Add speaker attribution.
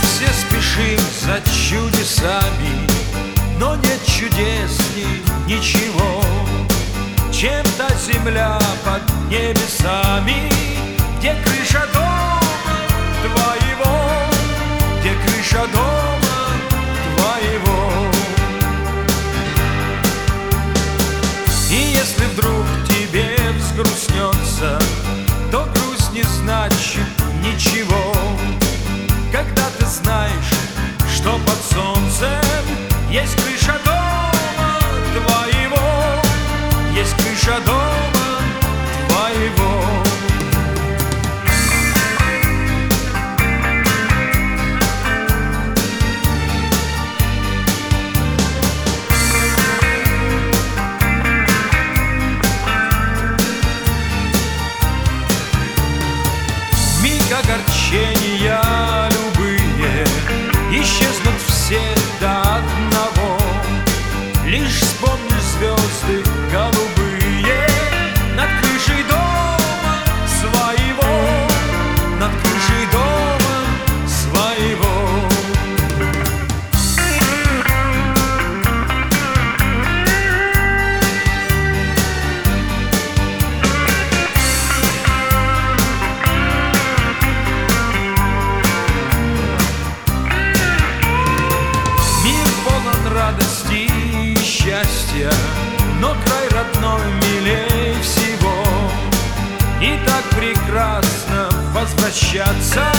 Speaker 1: все спешим за чудесами, но нет чудесней ничего, чем та земля под небесами, где крыша дома твоего, где крыша дома твоего. И если вдруг тебе взгрустнется, то грусть не значит ничего, когда ты знаешь, что под солнцем есть крыша дома твоего, есть крыша дома твоего. Миг огорчения любые исчезнут все до одного. Лишь вспомнишь звезды голубые над крышей дома своего, над крышей дома своего. Радости и счастья, но край родной милей всего. И так прекрасно возвращаться